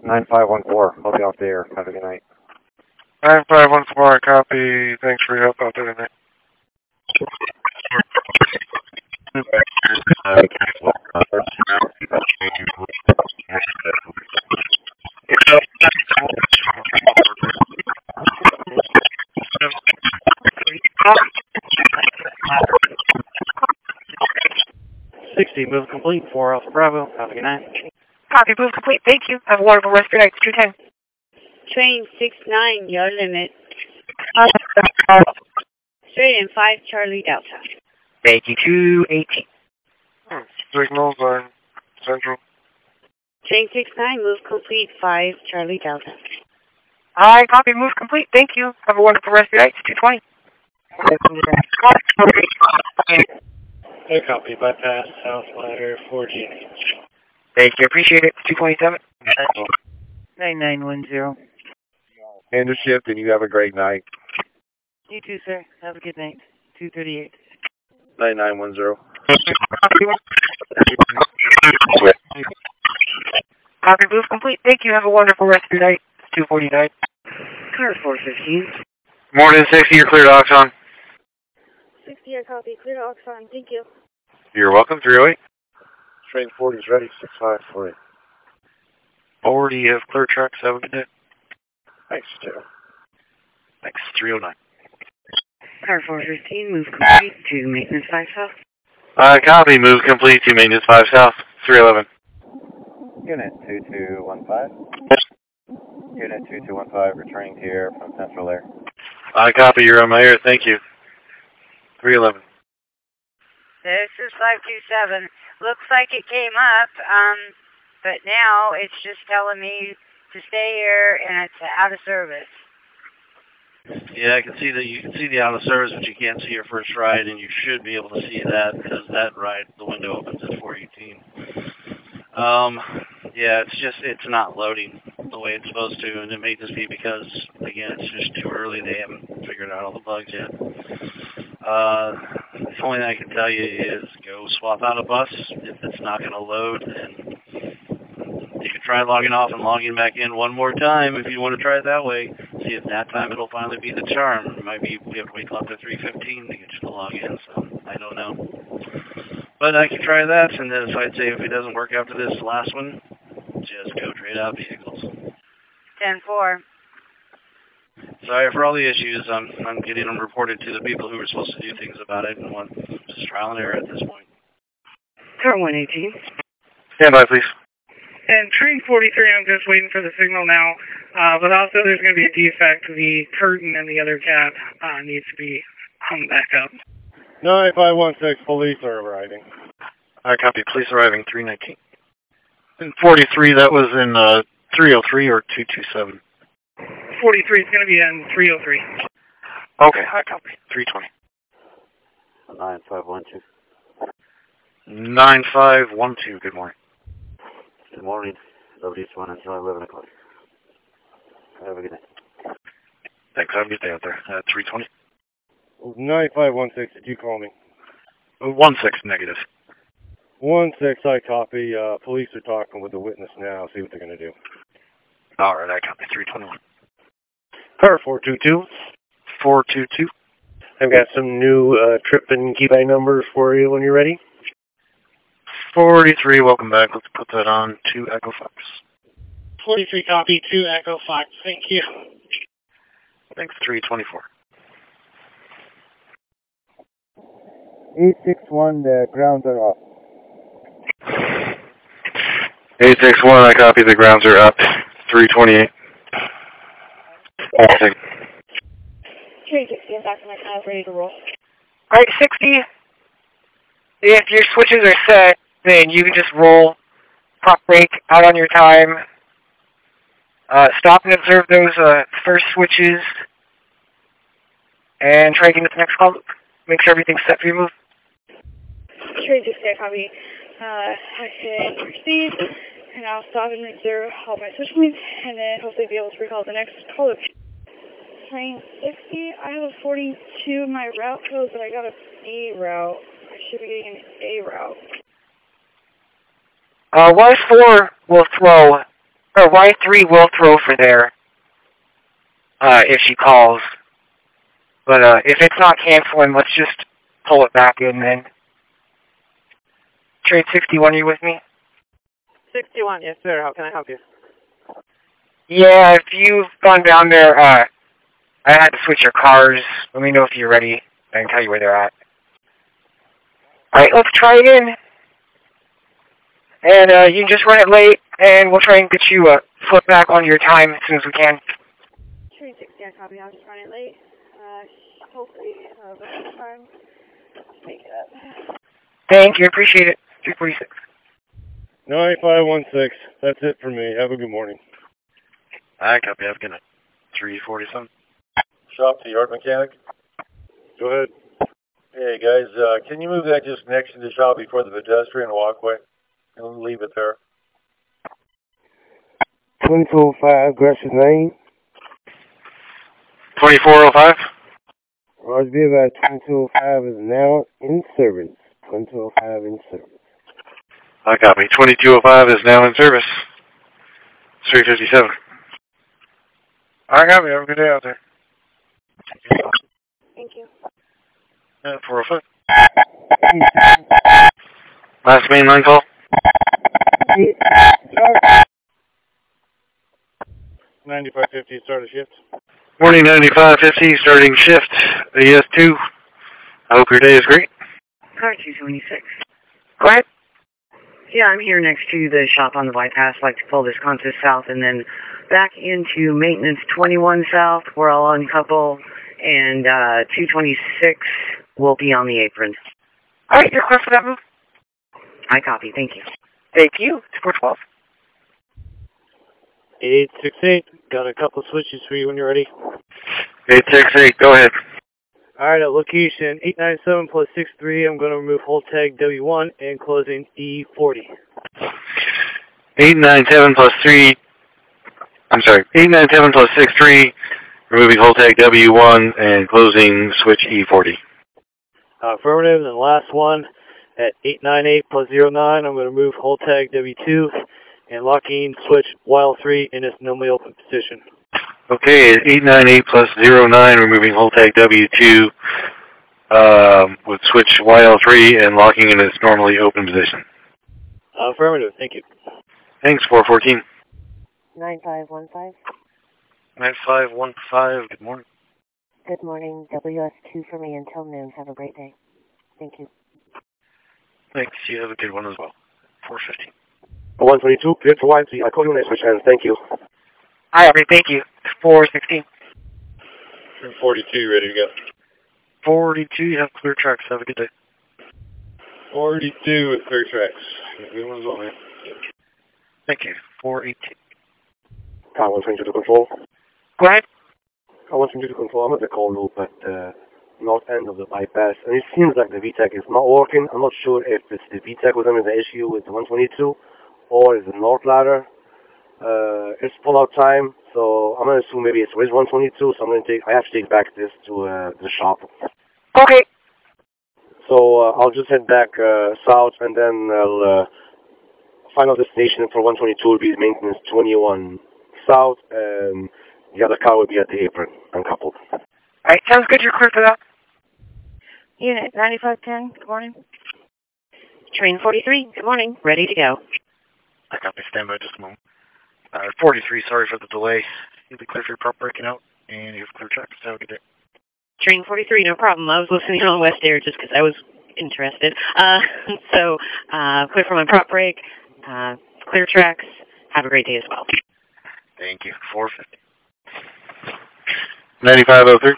9514, hope you out there. Have a good night. 9514, copy. Thanks for your help out there tonight. Move complete, 4 Alpha Bravo. Have a good night. Copy, move complete. Thank you. Have a wonderful rest of your night. 210. Train 69, your limit. Straight in 5 Charlie Delta. Thank you. 218. Signals on Central. Train 69, move complete 5 Charlie Delta. Hi, copy, move complete. Thank you. Have a wonderful rest of your night. 220. Hey, copy. Bypass South Ladder 4G. Thank you. Appreciate it. 227. 9910. End of shift, and you have a great night. You too, sir. Have a good night. 238. 9910. Copy, move complete. Thank you. Have a wonderful rest of your night. 249. Car 415. Morning 60, you're clear to Oxon. 60, I copy. Clear to Oxon. Thank you. You're welcome, 308. Train 40 is ready, 6548. 40, have clear tracks. Have a good day. Thanks, Joe. Thanks, 309. Car 415, move complete to maintenance 5 south. Copy, move complete to maintenance 5 south, 311. Unit 2215. Unit 2215, returning to air from Central Air. Copy, you're on my air, thank you. 311. This is 527. Looks like it came up, but now it's just telling me to stay here and it's out of service. Yeah, I can see that you can see the out of service, but you can't see your first ride, and you should be able to see that because that ride, the window opens at 418. Yeah, it's not loading the way it's supposed to, and it may just be because, again, it's just too early. They haven't figured out all the bugs yet. The only thing I can tell you is go swap out a bus. If it's not going to load, then you can try logging off and logging back in one more time if you want to try it that way. See if that time it'll finally be the charm. It might be we have to wait till after 3:15 to get you to log in, so I don't know. But I can try that, and then so I'd say if it doesn't work after this last one, just go trade out vehicles. 10-4. Sorry for all the issues. I'm getting them reported to the people who were supposed to do things about it, and just trial and error at this point. Car 118. Stand by, please. And train 43, I'm just waiting for the signal now. But also there's going to be a defect. The curtain in the other cab needs to be hung back up. 9516, police are arriving. Copy, police arriving, 319. And 43, that was in 303 or 227? 43 is going to be in 303. Okay, copy, 320. 9512. 9512, good morning. Good morning. WH1 until 11 o'clock. Have a good night. Thanks, have a good day out there. 320. 9516, did you call me? 16, negative. 16, I copy. Police are talking with the witness now. See what they're going to do. All right, I copy, 321. Car 422. 422. I've got some new trip and key by numbers for you when you're ready. 43, welcome back. Let's put that on to Echo Fox. 43 copy, 2 Echo Fox. Thank you. Thanks, 324. 861, the grounds are off. 861, I copy. The grounds are up. 328. Train 60, I'm back to my car, ready to roll. All right, 60. If your switches are set, then you can just roll, prop brake out on your time. Stop and observe those first switches, and try to get into the next call loop. Make sure everything's set for your move. Train 60, I copy. I can proceed, and I'll stop and observe all my switch points, and then hopefully be able to recall the next call loop. Train 60, I have a 42 in my route code, but I got a B route. I should be getting an A route. Y4 will throw Or Y3 will throw for there if she calls. But if it's not canceling, let's just pull it back in then. Trade 61, are you with me? 61, yes sir. How can I help you? Yeah, if you've gone down there, I had to switch your cars. Let me know if you're ready. I can tell you where they're at. Alright, let's try it in. And you can just run it late, and we'll try and get you flip back on your time as soon as we can. Train 60, I copy. I'll just run it late. Hopefully, by the time, make it up. Thank you, appreciate it. 346. 9516. That's it for me. Have a good morning. I copy. Have a good night. 347. Shop to yard mechanic. Go ahead. Hey guys, can you move that just next to the shop before the pedestrian walkway? And leave it there. 2205 Gresham Lane. 2405. Roger, be about 2205 is now in service. 2205 in service. I copy. 2205 is now in service. 357. I copy. Have a good day out there. Thank you. 405. Last main line call. 9550, start a shift. Morning 9550, starting shift. AS2. I hope your day is great. Car 226. Go ahead. Yeah, I'm here next to the shop on the bypass. Like to pull this Consus south and then back into maintenance 21 south where I'll uncouple, and 226 will be on the apron. All right, you're clear for that move. I copy. Thank you. Thank you. 412. 868, got a couple switches for you when you're ready. 868, go ahead. Alright, at location 897 plus 63, I'm going to remove hold tag W1 and closing E40. 897 plus 3, I'm sorry, 897 plus 63, removing hold tag W1 and closing switch E40. Affirmative, and the last one at 898 plus 09, I'm going to remove hold tag W2 and locking switch YL3 in its normally open position. Okay, 898 plus 09, removing hold tag W2 with switch YL3 and locking in its normally open position. Affirmative, thank you. Thanks, 414. 9515. 9515, good morning. Good morning, WS2 for me until noon. Have a great day. Thank you. Thanks, you have a good one as well. 415. 122, cleared for YC. I call you next, and thank you. All right, thank you. 416. 42, ready to go. 42, you have clear tracks. Have a good day. 42 with clear tracks. Good one as well, man. Thank you. 418. Car 122 to control. Go ahead. Car 122 to control. I'm at the call loop at the north end of the bypass, and it seems like the VTEC is not working. I'm not sure if it's the VTEC with them is the issue with the 122, or is the north ladder. It's pull-out time, so I'm going to assume maybe it's with 122, so I have to take back this to the shop. Okay. So I'll just head back south, and then I'll final destination for 122 will be maintenance 21 south, and the other car will be at the apron, uncoupled. All right, sounds good. You're clear for that. Unit 9510, good morning. Train 43, good morning. Ready to go. I copy. Stand by just a moment. 43, sorry for the delay. You'll be clear for your prop breaking out, and you have clear tracks. Have a good day. Train 43, no problem. I was listening on West Air just because I was interested. So, clear for my prop break, clear tracks. Have a great day as well. Thank you. 450. 9503.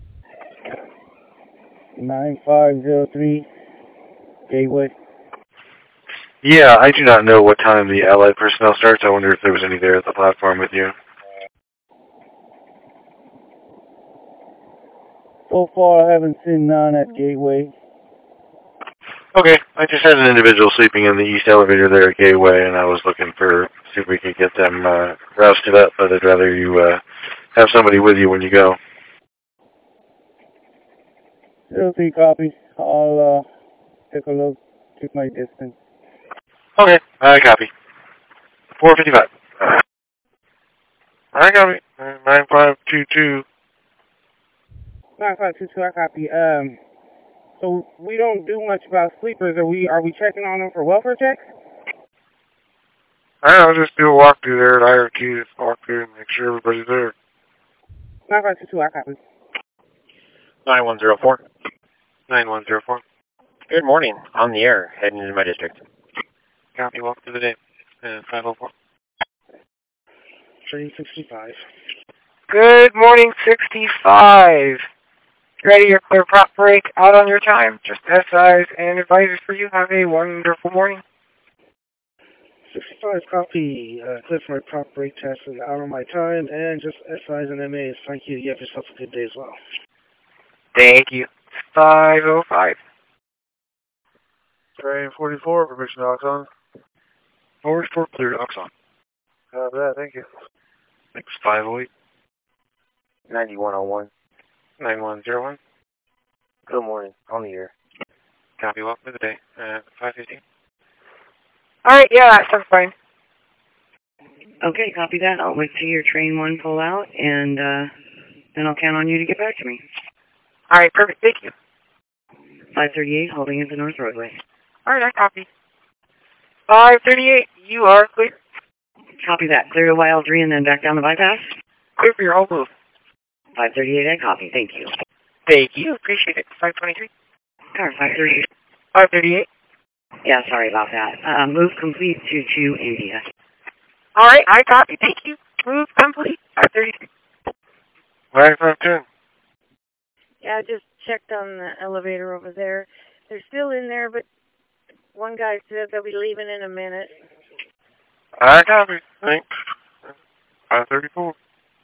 9503, Gateway. Yeah, I do not know what time the Allied personnel starts. I wonder if there was any there at the platform with you. So far, I haven't seen none at Gateway. Okay, I just had an individual sleeping in the east elevator there at Gateway, and I was looking for, see if we could get them rousted up, but I'd rather you have somebody with you when you go. 03 copy. I'll take a look, check my distance. Okay, I copy. 455. I copy. 9522. 9522, I copy. So we don't do much about sleepers. Are we checking on them for welfare checks? I'll just do a walkthrough there at IRT. Just walk through and make sure everybody's there. 9522, I copy. 9104. 9104. Good morning. On the air, heading into my district. Copy, walk through the day. 504. Train 65. Good morning, 65. Ready your clear prop break, out on your time. Just SIs and advisors for you. Have a wonderful morning. 65, copy. Clear for my prop break test and out on my time, and just SIs and MAs. Thank you. You have yourself a good day as well. Thank you. 505. Train 44, permission to Oxon. 44, clear to Oxon. Copy that, thank you. Next 508. 9101. 9101. Good morning. On the air. Copy, welcome to the day. 515. Alright, yeah, that sounds fine. Okay, copy that. I'll wait till your train 1 pull out, and then I'll count on you to get back to me. Alright, perfect. Thank you. 538, holding into North Roadway. Alright, I copy. 538, you are clear. Copy that. Clear to YL3 and then back down the bypass. Clear for your whole move. 538, I copy. Thank you. Thank you. Appreciate it. 523. Car 538. 538. Yeah, sorry about that. Move complete to India. Alright, I copy. Thank you. Move complete. 533. 9510. Yeah, I just checked on the elevator over there. They're still in there, but one guy said they'll be leaving in a minute. I copy. Thanks. 534.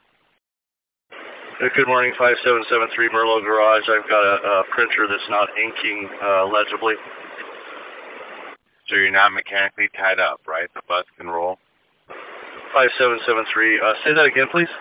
Good morning, 5773 Merlot Garage. I've got a printer that's not inking legibly. So you're not mechanically tied up, right? The bus can roll? 5773. Say that again, please.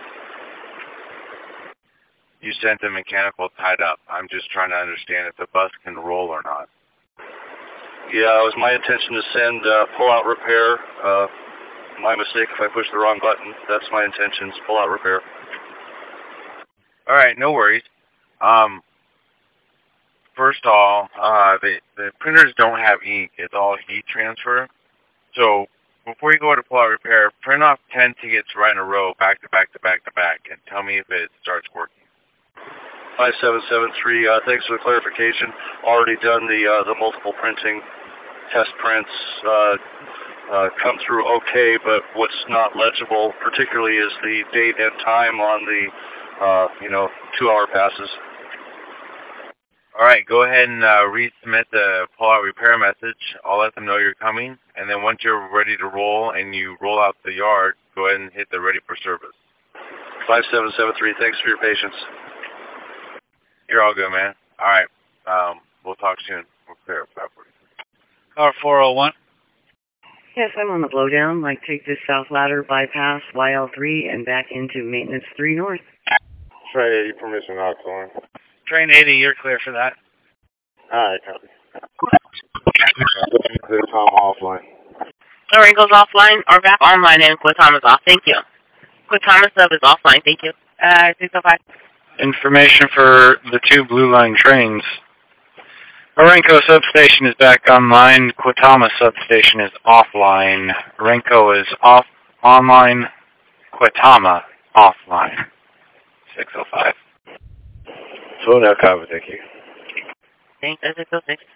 You sent the mechanical tied up. I'm just trying to understand if the bus can roll or not. Yeah, it was my intention to send pull-out repair. My mistake if I pushed the wrong button. That's my intentions, pull-out repair. All right, no worries. First of all, the printers don't have ink. It's all heat transfer. So before you go to pull-out repair, print off 10 tickets right in a row, back to back to back to back, and tell me if it starts working. 5773, thanks for the clarification. Already done the multiple printing test prints. Come through okay, but what's not legible particularly is the date and time on the 2-hour passes. All right, go ahead and resubmit the pull-out repair message. I'll let them know you're coming, and then once you're ready to roll and you roll out the yard, go ahead and hit the ready for service. 5773, thanks for your patience. You're all good, man. All right, we'll talk soon. We'll clear up that for you. Car 401. Yes, I'm on the blowdown. Like, take this south ladder, bypass YL3, and back into maintenance 3 north. Train 80, permission not going. Train 80, you're clear for that. Alright, copy. Clear Tom offline. Lorenco's offline or back online and Quatama's off. Thank you. Quatama sub is offline. Thank you. 605. Information for the 2 Blue Line trains. Orenco substation is back online. Quatama substation is offline. Orenco is online. Quatama offline. 605. So now, copy, thank you. Thanks, 606.